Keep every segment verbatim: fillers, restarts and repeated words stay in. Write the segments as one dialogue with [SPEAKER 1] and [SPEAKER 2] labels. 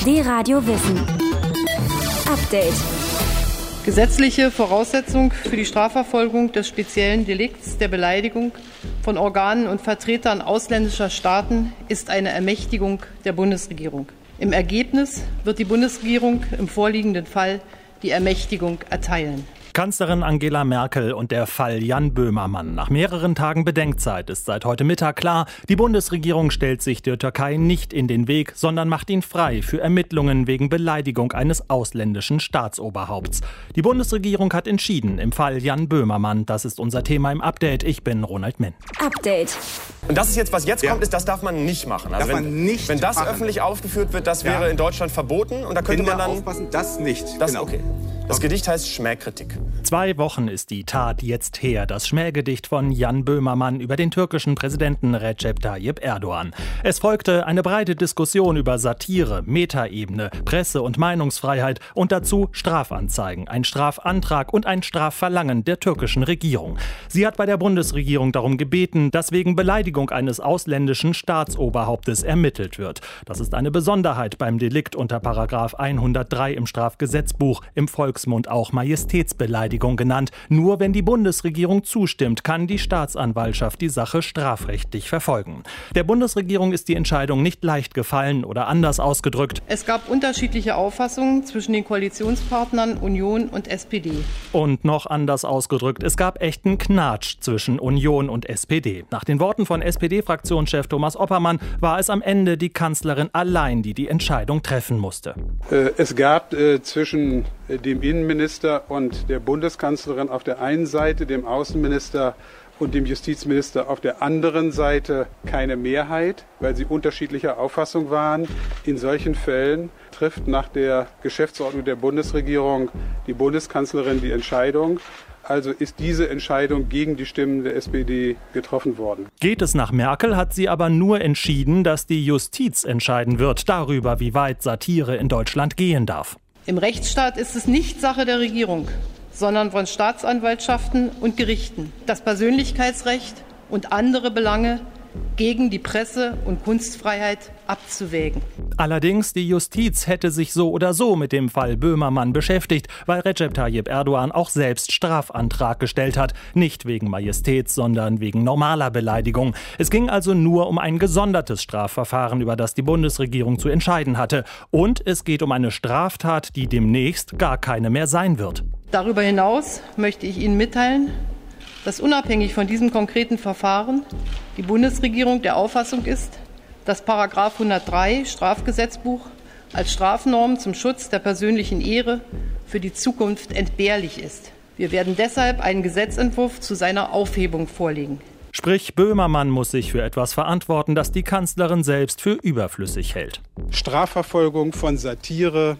[SPEAKER 1] D-Radio Wissen. Update.
[SPEAKER 2] Gesetzliche Voraussetzung für die Strafverfolgung des speziellen Delikts der Beleidigung von Organen und Vertretern ausländischer Staaten ist eine Ermächtigung der Bundesregierung. Im Ergebnis wird die Bundesregierung im vorliegenden Fall die Ermächtigung erteilen.
[SPEAKER 3] Kanzlerin Angela Merkel und der Fall Jan Böhmermann. Nach mehreren Tagen Bedenkzeit ist seit heute Mittag klar, die Bundesregierung stellt sich der Türkei nicht in den Weg, sondern macht ihn frei für Ermittlungen wegen Beleidigung eines ausländischen Staatsoberhaupts. Die Bundesregierung hat entschieden im Fall Jan Böhmermann. Das ist unser Thema im Update. Ich bin Ronald Menn.
[SPEAKER 1] Update.
[SPEAKER 4] Und das ist jetzt, was jetzt
[SPEAKER 5] ja.
[SPEAKER 4] kommt, ist, das darf man nicht machen. Also
[SPEAKER 5] darf
[SPEAKER 4] wenn,
[SPEAKER 5] man nicht
[SPEAKER 4] wenn das
[SPEAKER 5] machen.
[SPEAKER 4] öffentlich aufgeführt wird, das
[SPEAKER 5] ja.
[SPEAKER 4] wäre in Deutschland verboten. Und da könnte
[SPEAKER 5] Kinder
[SPEAKER 4] man dann
[SPEAKER 5] aufpassen, das nicht.
[SPEAKER 4] Das,
[SPEAKER 5] genau.
[SPEAKER 4] okay. Das Gedicht heißt Schmähkritik.
[SPEAKER 3] Zwei Wochen ist die Tat jetzt her. Das Schmähgedicht von Jan Böhmermann über den türkischen Präsidenten Recep Tayyip Erdogan. Es folgte eine breite Diskussion über Satire, Metaebene, Presse- und Meinungsfreiheit und dazu Strafanzeigen, ein Strafantrag und ein Strafverlangen der türkischen Regierung. Sie hat bei der Bundesregierung darum gebeten, dass wegen Beleidigung eines ausländischen Staatsoberhauptes ermittelt wird. Das ist eine Besonderheit beim Delikt unter Paragraph hundertdrei im Strafgesetzbuch, im Volksmund auch Majestätsbeleidigung genannt. Nur wenn die Bundesregierung zustimmt, kann die Staatsanwaltschaft die Sache strafrechtlich verfolgen. Der Bundesregierung ist die Entscheidung nicht leicht gefallen oder anders ausgedrückt.
[SPEAKER 2] Es gab unterschiedliche Auffassungen zwischen den Koalitionspartnern Union und S P D.
[SPEAKER 3] Und noch anders ausgedrückt, es gab echten Knatsch zwischen Union und S P D. Nach den Worten von S P D-Fraktionschef Thomas Oppermann war es am Ende die Kanzlerin allein, die die Entscheidung treffen musste.
[SPEAKER 6] Es gab äh, zwischen dem Innenminister und der Bundeskanzlerin auf der einen Seite, dem Außenminister und dem Justizminister auf der anderen Seite keine Mehrheit, weil sie unterschiedlicher Auffassung waren. In solchen Fällen trifft nach der Geschäftsordnung der Bundesregierung die Bundeskanzlerin die Entscheidung. Also ist diese Entscheidung gegen die Stimmen der S P D getroffen worden.
[SPEAKER 3] Geht es nach Merkel, hat sie aber nur entschieden, dass die Justiz entscheiden wird darüber, wie weit Satire in Deutschland gehen darf.
[SPEAKER 2] Im Rechtsstaat ist es nicht Sache der Regierung, sondern von Staatsanwaltschaften und Gerichten, das Persönlichkeitsrecht und andere Belange gegen die Presse- und Kunstfreiheit abzuwägen.
[SPEAKER 3] Allerdings, die Justiz hätte sich so oder so mit dem Fall Böhmermann beschäftigt, weil Recep Tayyip Erdogan auch selbst Strafantrag gestellt hat. Nicht wegen Majestäts, sondern wegen normaler Beleidigung. Es ging also nur um ein gesondertes Strafverfahren, über das die Bundesregierung zu entscheiden hatte. Und es geht um eine Straftat, die demnächst gar keine mehr sein wird.
[SPEAKER 2] Darüber hinaus möchte ich Ihnen mitteilen, dass unabhängig von diesem konkreten Verfahren die Bundesregierung der Auffassung ist, dass Paragraph hundertdrei Strafgesetzbuch als Strafnorm zum Schutz der persönlichen Ehre für die Zukunft entbehrlich ist. Wir werden deshalb einen Gesetzentwurf zu seiner Aufhebung vorlegen.
[SPEAKER 3] Sprich, Böhmermann muss sich für etwas verantworten, das die Kanzlerin selbst für überflüssig hält.
[SPEAKER 6] Strafverfolgung von Satire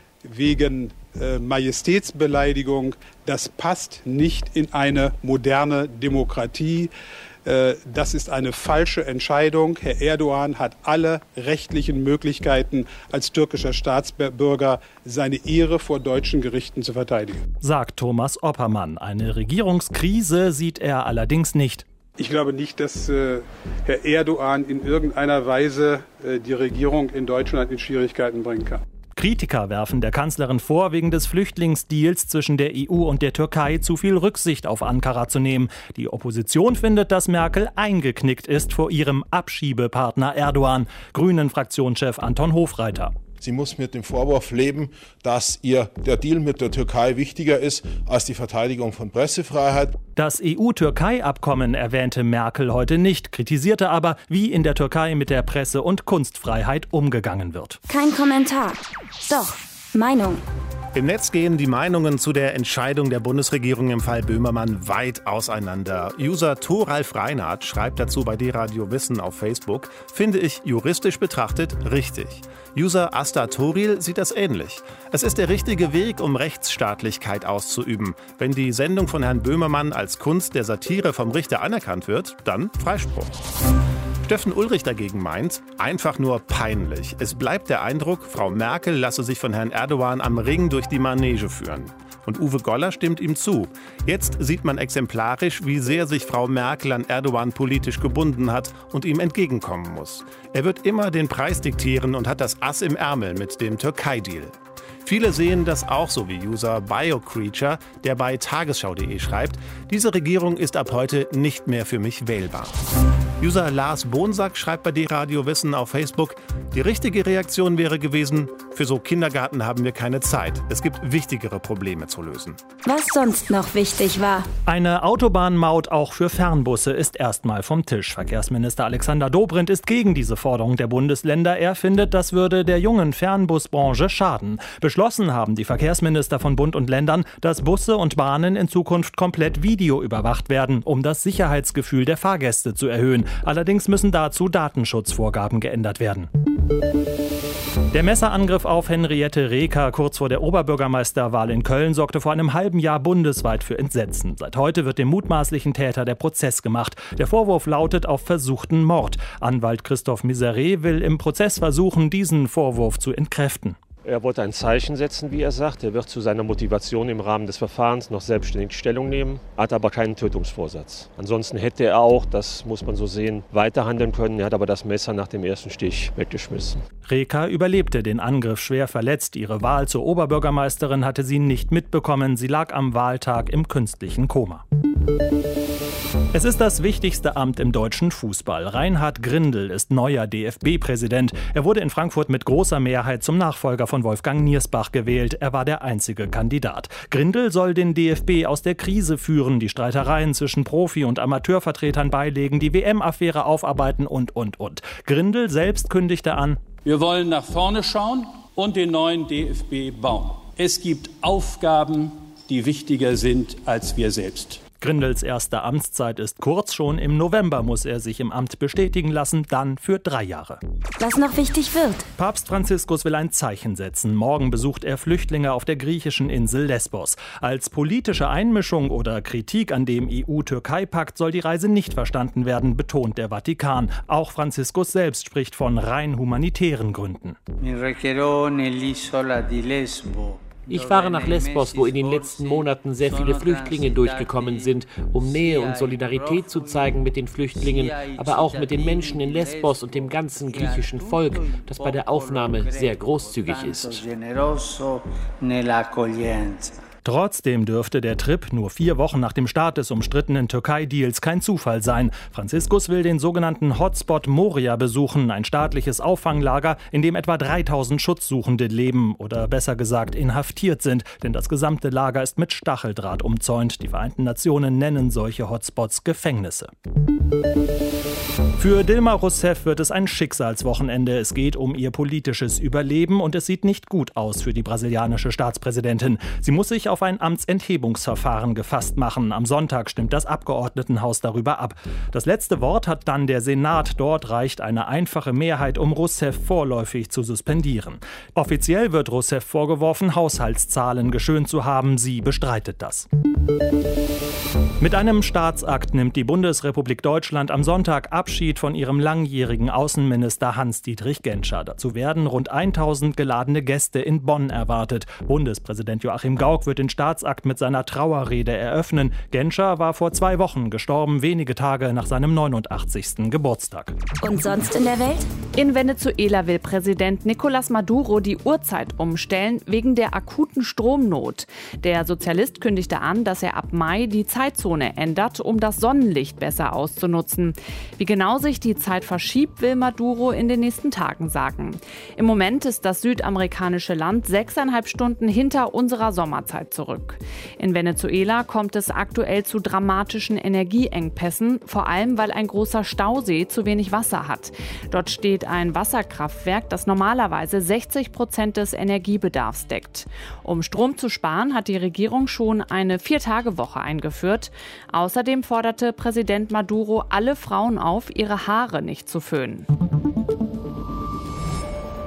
[SPEAKER 6] wegen äh, Majestätsbeleidigung, das passt nicht in eine moderne Demokratie. Äh, das ist eine falsche Entscheidung. Herr Erdogan hat alle rechtlichen Möglichkeiten, als türkischer Staatsbürger seine Ehre vor deutschen Gerichten zu verteidigen.
[SPEAKER 3] Sagt Thomas Oppermann. Eine Regierungskrise sieht er allerdings nicht.
[SPEAKER 6] Ich glaube nicht, dass äh, Herr Erdogan in irgendeiner Weise äh, die Regierung in Deutschland in Schwierigkeiten bringen kann.
[SPEAKER 3] Kritiker werfen der Kanzlerin vor, wegen des Flüchtlingsdeals zwischen der E U und der Türkei zu viel Rücksicht auf Ankara zu nehmen. Die Opposition findet, dass Merkel eingeknickt ist vor ihrem Abschiebepartner Erdogan. Grünen-Fraktionschef Anton Hofreiter.
[SPEAKER 7] Sie muss mit dem Vorwurf leben, dass ihr der Deal mit der Türkei wichtiger ist als die Verteidigung von Pressefreiheit.
[SPEAKER 3] Das E U-Türkei-Abkommen erwähnte Merkel heute nicht, kritisierte aber, wie in der Türkei mit der Presse- und Kunstfreiheit umgegangen wird.
[SPEAKER 1] Kein Kommentar. Doch, Meinung.
[SPEAKER 8] Im Netz gehen die Meinungen zu der Entscheidung der Bundesregierung im Fall Böhmermann weit auseinander. User Thoralf Reinhardt schreibt dazu bei D-Radio Wissen auf Facebook: Finde ich juristisch betrachtet richtig. User Asta Toril sieht das ähnlich. Es ist der richtige Weg, um Rechtsstaatlichkeit auszuüben. Wenn die Sendung von Herrn Böhmermann als Kunst der Satire vom Richter anerkannt wird, dann Freispruch. Steffen Ulrich dagegen meint, einfach nur peinlich. Es bleibt der Eindruck, Frau Merkel lasse sich von Herrn Erdogan am Ring durch die Manege führen. Und Uwe Goller stimmt ihm zu. Jetzt sieht man exemplarisch, wie sehr sich Frau Merkel an Erdogan politisch gebunden hat und ihm entgegenkommen muss. Er wird immer den Preis diktieren und hat das Ass im Ärmel mit dem Türkei-Deal. Viele sehen das auch so wie User BioCreature, der bei tagesschau punkt de schreibt, diese Regierung ist ab heute nicht mehr für mich wählbar. User Lars Bonsack schreibt bei D-Radio Wissen auf Facebook, die richtige Reaktion wäre gewesen, für so Kindergarten haben wir keine Zeit. Es gibt wichtigere Probleme zu lösen.
[SPEAKER 1] Was sonst noch wichtig war.
[SPEAKER 3] Eine Autobahnmaut auch für Fernbusse ist erstmal vom Tisch. Verkehrsminister Alexander Dobrindt ist gegen diese Forderung der Bundesländer. Er findet, das würde der jungen Fernbusbranche schaden. Beschlossen haben die Verkehrsminister von Bund und Ländern, dass Busse und Bahnen in Zukunft komplett videoüberwacht werden, um das Sicherheitsgefühl der Fahrgäste zu erhöhen. Allerdings müssen dazu Datenschutzvorgaben geändert werden. Der Messerangriff auf Henriette Reker kurz vor der Oberbürgermeisterwahl in Köln sorgte vor einem halben Jahr bundesweit für Entsetzen. Seit heute wird dem mutmaßlichen Täter der Prozess gemacht. Der Vorwurf lautet auf versuchten Mord. Anwalt Christoph Miseré will im Prozess versuchen, diesen Vorwurf zu entkräften.
[SPEAKER 5] Er wollte ein Zeichen setzen, wie er sagt. Er wird zu seiner Motivation im Rahmen des Verfahrens noch selbstständig Stellung nehmen, hat aber keinen Tötungsvorsatz. Ansonsten hätte er auch, das muss man so sehen, weiterhandeln können. Er hat aber das Messer nach dem ersten Stich weggeschmissen.
[SPEAKER 3] Reker überlebte den Angriff schwer verletzt. Ihre Wahl zur Oberbürgermeisterin hatte sie nicht mitbekommen. Sie lag am Wahltag im künstlichen Koma. Es ist das wichtigste Amt im deutschen Fußball. Reinhard Grindel ist neuer D F B-Präsident. Er wurde in Frankfurt mit großer Mehrheit zum Nachfolger von Wolfgang Niersbach gewählt. Er war der einzige Kandidat. Grindel soll den D F B aus der Krise führen, die Streitereien zwischen Profi- und Amateurvertretern beilegen, die W M-Affäre aufarbeiten und, und, und. Grindel selbst kündigte an:
[SPEAKER 9] Wir wollen nach vorne schauen und den neuen D F B bauen. Es gibt Aufgaben, die wichtiger sind als wir selbst.
[SPEAKER 3] Grindels erste Amtszeit ist kurz. Schon im November muss er sich im Amt bestätigen lassen, dann für drei Jahre.
[SPEAKER 1] Was noch wichtig wird.
[SPEAKER 3] Papst Franziskus will ein Zeichen setzen. Morgen besucht er Flüchtlinge auf der griechischen Insel Lesbos. Als politische Einmischung oder Kritik an dem E U-Türkei-Pakt soll die Reise nicht verstanden werden, betont der Vatikan. Auch Franziskus selbst spricht von rein humanitären Gründen.
[SPEAKER 10] Ich fahre nach Lesbos, wo in den letzten Monaten sehr viele Flüchtlinge durchgekommen sind, um Nähe und Solidarität zu zeigen mit den Flüchtlingen, aber auch mit den Menschen in Lesbos und dem ganzen griechischen Volk, das bei der Aufnahme sehr großzügig ist.
[SPEAKER 3] Trotzdem dürfte der Trip nur vier Wochen nach dem Start des umstrittenen Türkei-Deals kein Zufall sein. Franziskus will den sogenannten Hotspot Moria besuchen, ein staatliches Auffanglager, in dem etwa dreitausend Schutzsuchende leben oder besser gesagt inhaftiert sind, denn das gesamte Lager ist mit Stacheldraht umzäunt. Die Vereinten Nationen nennen solche Hotspots Gefängnisse. Für Dilma Rousseff wird es ein Schicksalswochenende. Es geht um ihr politisches Überleben und es sieht nicht gut aus für die brasilianische Staatspräsidentin. Sie muss sich auf ein Amtsenthebungsverfahren gefasst machen. Am Sonntag stimmt das Abgeordnetenhaus darüber ab. Das letzte Wort hat dann der Senat. Dort reicht eine einfache Mehrheit, um Rousseff vorläufig zu suspendieren. Offiziell wird Rousseff vorgeworfen, Haushaltszahlen geschönt zu haben. Sie bestreitet das. Mit einem Staatsakt nimmt die Bundesrepublik Deutschland am Sonntag Abschied von ihrem langjährigen Außenminister Hans-Dietrich Genscher. Dazu werden rund tausend geladene Gäste in Bonn erwartet. Bundespräsident Joachim Gauck wird den Staatsakt mit seiner Trauerrede eröffnen. Genscher war vor zwei Wochen gestorben, wenige Tage nach seinem neunundachtzigsten Geburtstag.
[SPEAKER 1] Und sonst in der Welt?
[SPEAKER 11] In Venezuela will Präsident Nicolás Maduro die Uhrzeit umstellen wegen der akuten Stromnot. Der Sozialist kündigte an, dass er ab Mai die Zeitzone ändert, um das Sonnenlicht besser auszunutzen. Wie genau sich die Zeit verschiebt, will Maduro in den nächsten Tagen sagen. Im Moment ist das südamerikanische Land sechseinhalb Stunden hinter unserer Sommerzeit zurück. In Venezuela kommt es aktuell zu dramatischen Energieengpässen, vor allem weil ein großer Stausee zu wenig Wasser hat. Dort steht ein Wasserkraftwerk, das normalerweise sechzig Prozent des Energiebedarfs deckt. Um Strom zu sparen, hat die Regierung schon eine Vier-Tage-Woche eingeführt. Außerdem forderte Präsident Maduro alle Frauen auf, ihre Haare nicht zu föhnen.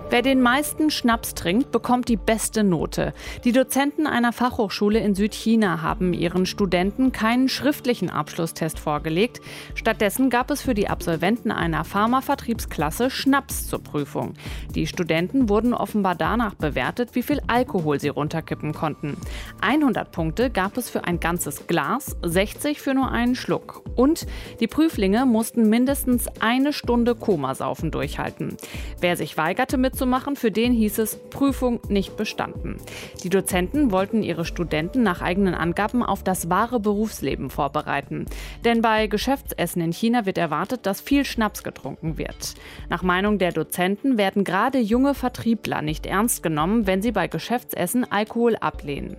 [SPEAKER 11] Wer den meisten Schnaps trinkt, bekommt die beste Note. Die Dozenten einer Fachhochschule in Südchina haben ihren Studenten keinen schriftlichen Abschlusstest vorgelegt. Stattdessen gab es für die Absolventen einer Pharmavertriebsklasse Schnaps zur Prüfung. Die Studenten wurden offenbar danach bewertet, wie viel Alkohol sie runterkippen konnten. hundert Punkte gab es für ein ganzes Glas, sechzig für nur einen Schluck. Und die Prüflinge mussten mindestens eine Stunde Komasaufen durchhalten. Wer sich weigerte mitzumachen, für den hieß es Prüfung nicht bestanden. Die Dozenten wollten ihre Studenten nach eigenen Angaben auf das wahre Berufsleben vorbereiten. Denn bei Geschäftsessen in China wird erwartet, dass viel Schnaps getrunken wird. Nach Meinung der Dozenten werden gerade junge Vertriebler nicht ernst genommen, wenn sie bei Geschäftsessen Alkohol ablehnen.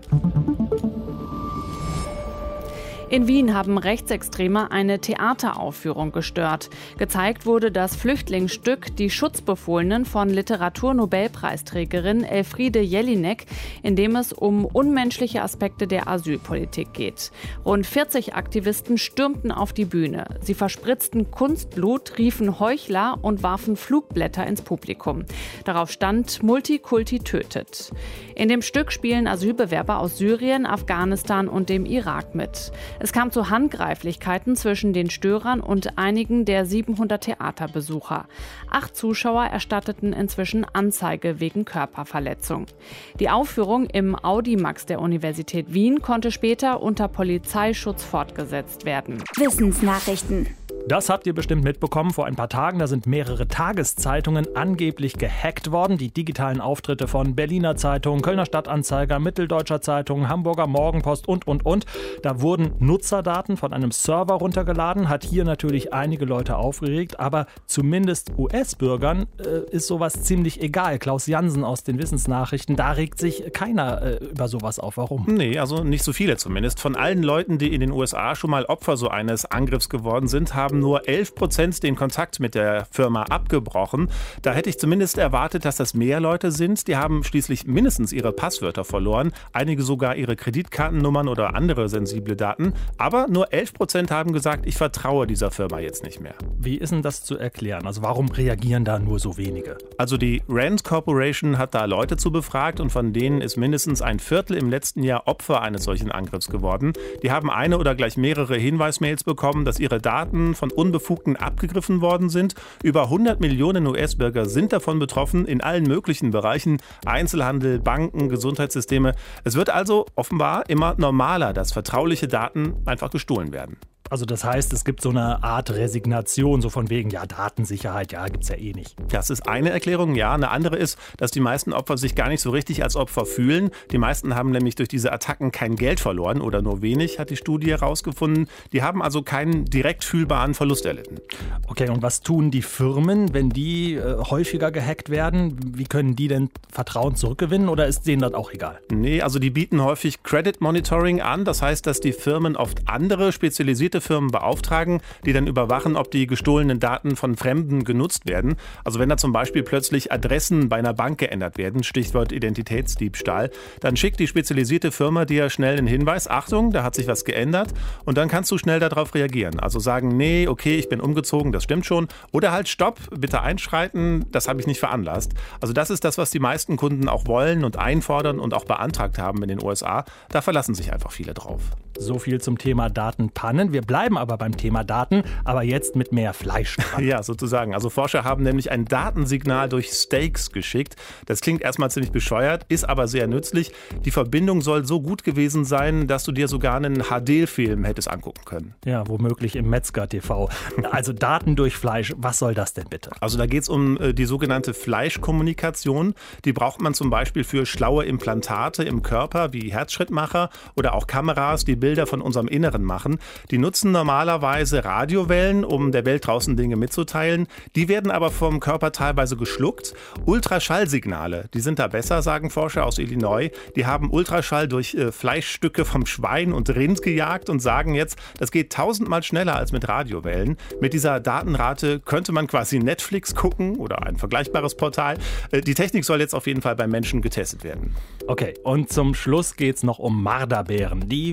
[SPEAKER 11] In Wien haben Rechtsextreme eine Theateraufführung gestört. Gezeigt wurde das Flüchtlingsstück Die Schutzbefohlenen von Literaturnobelpreisträgerin Elfriede Jelinek, in dem es um unmenschliche Aspekte der Asylpolitik geht. Rund vierzig Aktivisten stürmten auf die Bühne. Sie verspritzten Kunstblut, riefen Heuchler und warfen Flugblätter ins Publikum. Darauf stand Multikulti tötet. In dem Stück spielen Asylbewerber aus Syrien, Afghanistan und dem Irak mit. Es kam zu Handgreiflichkeiten zwischen den Störern und einigen der siebenhundert Theaterbesucher. Acht Zuschauer erstatteten inzwischen Anzeige wegen Körperverletzung. Die Aufführung im Audimax der Universität Wien konnte später unter Polizeischutz fortgesetzt werden.
[SPEAKER 1] Wissensnachrichten.
[SPEAKER 3] Das habt ihr bestimmt mitbekommen. Vor ein paar Tagen, da sind mehrere Tageszeitungen angeblich gehackt worden. Die digitalen Auftritte von Berliner Zeitung, Kölner Stadtanzeiger, Mitteldeutscher Zeitung, Hamburger Morgenpost und, und, und. Da wurden Nutzerdaten von einem Server runtergeladen. Hat hier natürlich einige Leute aufgeregt. Aber zumindest U S-Bürgern äh, ist sowas ziemlich egal. Klaus Jansen aus den Wissensnachrichten, da regt sich keiner äh, über sowas auf. Warum?
[SPEAKER 8] Nee, also nicht so viele zumindest. Von allen Leuten, die in den U S A schon mal Opfer so eines Angriffs geworden sind, haben nur elf Prozent den Kontakt mit der Firma abgebrochen. Da hätte ich zumindest erwartet, dass das mehr Leute sind. Die haben schließlich mindestens ihre Passwörter verloren, einige sogar ihre Kreditkartennummern oder andere sensible Daten. Aber nur elf Prozent haben gesagt, ich vertraue dieser Firma jetzt nicht mehr.
[SPEAKER 3] Wie ist denn das zu erklären? Also warum reagieren da nur so wenige?
[SPEAKER 8] Also die Rand Corporation hat da Leute zu befragt und von denen ist mindestens ein Viertel im letzten Jahr Opfer eines solchen Angriffs geworden. Die haben eine oder gleich mehrere Hinweismails bekommen, dass ihre Daten von Unbefugten abgegriffen worden sind. Über hundert Millionen U S-Bürger sind davon betroffen, in allen möglichen Bereichen, Einzelhandel, Banken, Gesundheitssysteme. Es wird also offenbar immer normaler, dass vertrauliche Daten einfach gestohlen werden.
[SPEAKER 3] Also das heißt, es gibt so eine Art Resignation, so von wegen, ja, Datensicherheit, ja, gibt's ja eh nicht.
[SPEAKER 8] Das ist eine Erklärung, ja. Eine andere ist, dass die meisten Opfer sich gar nicht so richtig als Opfer fühlen. Die meisten haben nämlich durch diese Attacken kein Geld verloren oder nur wenig, hat die Studie herausgefunden. Die haben also keinen direkt fühlbaren Verlust erlitten.
[SPEAKER 3] Okay, und was tun die Firmen, wenn die äh, häufiger gehackt werden? Wie können die denn Vertrauen zurückgewinnen oder ist denen das auch egal?
[SPEAKER 8] Nee, also die bieten häufig Credit Monitoring an. Das heißt, dass die Firmen oft andere spezialisierte Firmen beauftragen, die dann überwachen, ob die gestohlenen Daten von Fremden genutzt werden. Also wenn da zum Beispiel plötzlich Adressen bei einer Bank geändert werden, Stichwort Identitätsdiebstahl, dann schickt die spezialisierte Firma dir schnell einen Hinweis, Achtung, da hat sich was geändert und dann kannst du schnell darauf reagieren. Also sagen, nee, okay, ich bin umgezogen, das stimmt schon. Oder halt, stopp, bitte einschreiten, das habe ich nicht veranlasst. Also das ist das, was die meisten Kunden auch wollen und einfordern und auch beantragt haben in den U S A. Da verlassen sich einfach viele drauf.
[SPEAKER 3] So viel zum Thema Datenpannen. Wir bleiben aber beim Thema Daten, aber jetzt mit mehr Fleisch dran.
[SPEAKER 8] Ja, sozusagen. Also Forscher haben nämlich ein Datensignal durch Steaks geschickt. Das klingt erstmal ziemlich bescheuert, ist aber sehr nützlich. Die Verbindung soll so gut gewesen sein, dass du dir sogar einen H D-Film hättest angucken können.
[SPEAKER 3] Ja, womöglich im Metzger-T V. Also Daten durch Fleisch, was soll das denn bitte?
[SPEAKER 8] Also da geht es um äh, die sogenannte Fleischkommunikation. Die braucht man zum Beispiel für schlaue Implantate im Körper, wie Herzschrittmacher oder auch Kameras, die Bilder von unserem Inneren machen. Die nutzen normalerweise Radiowellen, um der Welt draußen Dinge mitzuteilen. Die werden aber vom Körper teilweise geschluckt. Ultraschallsignale, die sind da besser, sagen Forscher aus Illinois. Die haben Ultraschall durch äh, Fleischstücke vom Schwein und Rind gejagt und sagen jetzt, das geht tausendmal schneller als mit Radiowellen. Mit dieser Datenrate könnte man quasi Netflix gucken oder ein vergleichbares Portal. Äh, die Technik soll jetzt auf jeden Fall bei Menschen getestet werden.
[SPEAKER 3] Okay, und zum Schluss geht's noch um Marderbären. Die werden ja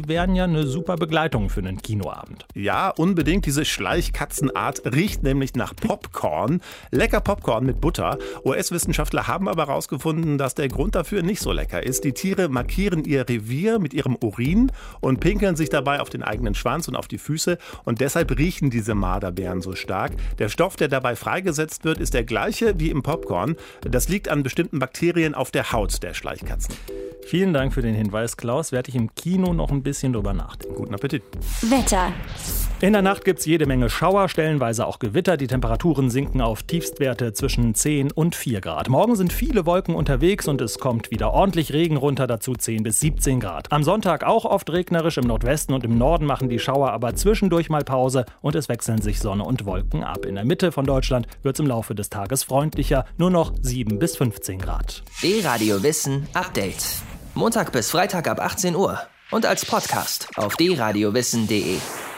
[SPEAKER 3] ja eine super Begleitung für einen Kinoabend.
[SPEAKER 8] Ja, unbedingt. Diese Schleichkatzenart riecht nämlich nach Popcorn. Lecker Popcorn mit Butter. U S-Wissenschaftler haben aber herausgefunden, dass der Grund dafür nicht so lecker ist. Die Tiere markieren ihr Revier mit ihrem Urin und pinkeln sich dabei auf den eigenen Schwanz und auf die Füße. Und deshalb riechen diese Marderbären so stark. Der Stoff, der dabei freigesetzt wird, ist der gleiche wie im Popcorn. Das liegt an bestimmten Bakterien auf der Haut der Schleichkatzen.
[SPEAKER 3] Vielen Dank für den Hinweis, Klaus. Werde ich im Kino noch ein bisschen drüber nachdenken.
[SPEAKER 8] Guten Appetit.
[SPEAKER 1] Wetter.
[SPEAKER 3] In der Nacht gibt es jede Menge Schauer, stellenweise auch Gewitter. Die Temperaturen sinken auf Tiefstwerte zwischen zehn und vier Grad. Morgen sind viele Wolken unterwegs und es kommt wieder ordentlich Regen runter, dazu zehn bis siebzehn Grad. Am Sonntag auch oft regnerisch, im Nordwesten und im Norden machen die Schauer aber zwischendurch mal Pause und es wechseln sich Sonne und Wolken ab. In der Mitte von Deutschland wird es im Laufe des Tages freundlicher, nur noch sieben bis fünfzehn Grad.
[SPEAKER 12] D-Radio Wissen Update. Montag bis Freitag ab achtzehn Uhr und als Podcast auf d radio wissen punkt de.